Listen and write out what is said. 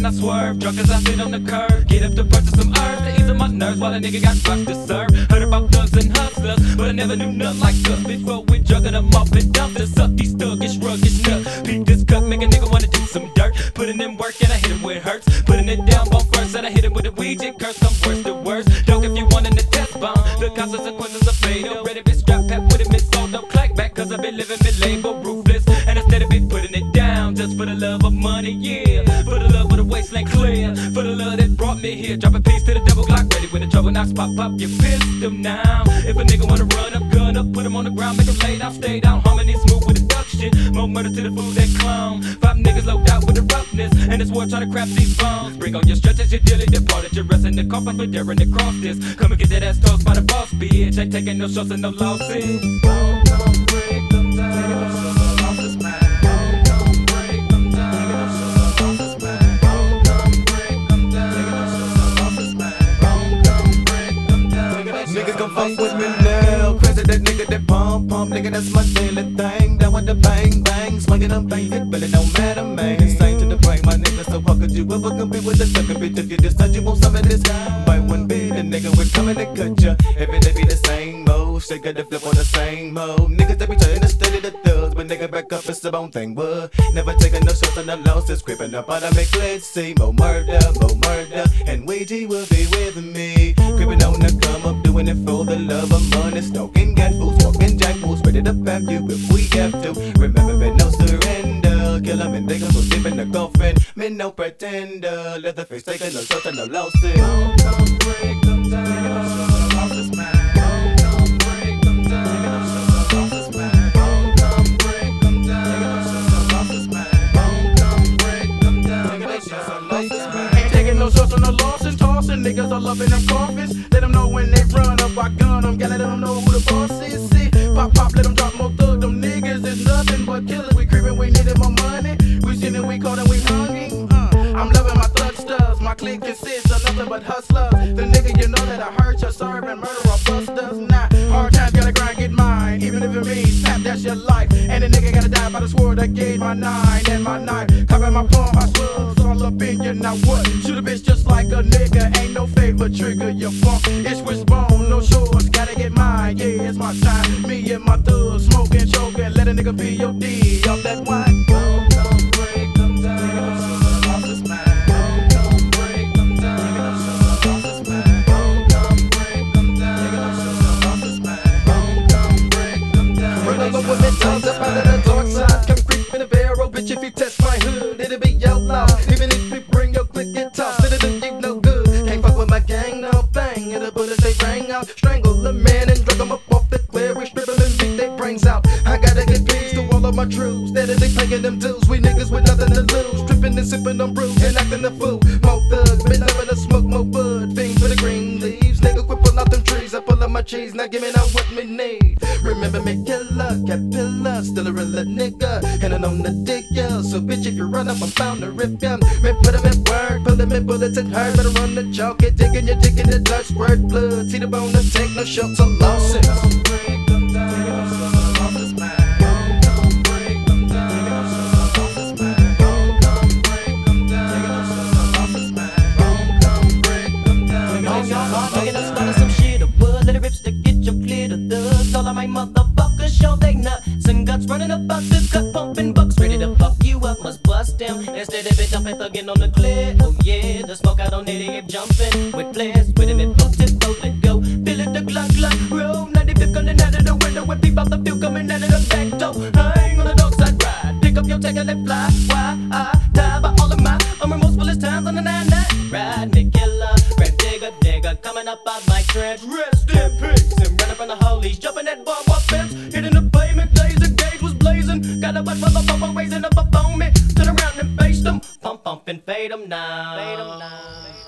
I swerve, drunk as I sit on the curb. Get up to purchase some herbs to ease my nerves while a nigga got bucks to serve. Heard about thugs and hustlers, but I never knew nothing like us. Before we drugging them off and dumpsters, suck these thuggish, ruggish nuts. Beat this cut, make a nigga wanna do some dirt. Putting in work and I hit him where it hurts. Putting it down both first and I hit him with a Ouija curse. Come worse to worse. Dog if you wantin' the test bomb. The consequences are fatal. Ready to strap pack with it, miss sold up clack back. Cause I been living mid label ruthless. And instead of be putting it down, just for the love of money, yeah. For the love of the wasteland clear. For the love that brought me here. Drop a piece to the double Glock, ready when the trouble knocks pop up your pistol now. If a nigga wanna run up, gun up, put him on the ground, make him lay down, stay down, harmony smooth with deduction. More murder to the food that clown. 5 niggas locked out with the roughness, and this war trying to craft these bones. Bring on your stretches, your dilly departed, your rest in the coffin for daring to cross this. Come and get that ass tossed by the boss, bitch. Ain't taking no shots and no losses. Don't break them down. Nigga come fuck with me now. Crazy that nigga that pump, nigga that's my daily thing. Down with the bang bang, swinging them things, it really don't matter, man. Insane to the brain, my nigga. So how could you ever compete with the sucker bitch? If you decide you want some of this, bite one bit, the nigga we're coming to cut ya. Every day be the same mode, shake the flip on the same mode. Niggas that be trying to study the thugs, but nigga back up, it's the bone thing. What? Never taking no shots on the losses, creeping up out of me. Let's see more murder, and Ouija will be with me. Creeping on the come up, doing it for the love of money. Stalking gat fools, walking jack fools, ready to pap you if we have to. Remember, me no surrender. Kill 'em and they go so deep in the coffin. Me no pretender. Leatherface taking no shots and no losses. Don't break them down. Losses, man. Don't break them down. Losses, man. Don't break them down. Losses, man. Don't break them down. Losses, man. Ain't taking no shots on no losses, tossing niggas all up in them coffins. Let them know when they run up, I gun them. Gotta let them know who the boss is. See, pop, let them drop more thug. Them niggas is nothing but killers. We creepin', we needed more money. We sinning, we caught and we hungry. I'm loving my thug stuffs. My clique consists of nothing but hustlers. The nigga, you know that I hurt you, serve and murder or busters. Nah, hard times gotta grind, get mine. Even if it means tap, that's your life. And the nigga gotta die by the sword that gave my 9 and my knife. Covering my palm, I slugs all up in you. Now what? Shoot a bitch just like a nigga. Ain't no favor, trigger your funk. It's wishbone, no shorts, gotta get mine. Yeah, it's my time. Me and my thugs smoking, choking. Let a nigga P.O.D. off that wine. Don't break them down. Losses, man. Don't break them down. Losses, man. Don't break them down. Losses, man. Don't break them down. Run over with me, dogs up out of the dark side. Come creep in the barrel, bitch. If you test my hood, it'll be your loss. Even if you bring your click and toss, it'll do you no good. Can't fuck with my gang, no thing. And the bullets they rang out, strangle a man and drug him up off the clear. We strip him and beat their brains out. I gotta get peace to all of my troops. Steadily paying them dues. We niggas with nothing to lose. Tripping and sipping on brews and acting the fool. More thugs, been loving to smoke more bud. Fiends for the green leaves. Nigga quit pull out them trees. I pull out my cheese. Now give me now what me need. Remember me, killer, caterpillar, still a real nigga. And I'm on the dick, yeah. So bitch, if you run up, I'm bound to rip ya. Man, put him in work, pull him in bullets and hurt. Better run the chalk, get digging, you're digging the dirt, squirt blood. See the bone to take no shots or losses. Don't break them down. Losses, man. Don't break them down. Losses, man. Don't break them down. Losses, man. Don't break them down. On your heart, making us start some shit. A wood, let it rip to get you clear to thugs. All of my motherfuckers show they nuts and guts running about the cut, pumping bucks, ready to fuck you up. Must bust them instead of it jumping, thugging on the clear. Oh yeah, the smoke out on it, they keep jumping with flares. With him, it boat it, boat let go. Feel it, the glock, roll. 95 coming out of the window with peep out the view coming out of the back door. Hang on the dog side ride, pick up your tag and let fly. Why I die by all of my unremorsefulest times on the 9-9 ride. Me killer, red digger, coming up out my trench. Rest in peace and running from the holies, jumping that barbed wire fence, hitting the pavement. Days the gauge was blazing. Got a bunch of motherfuckers raising up on me. Turn around and face them, pump and fade them now.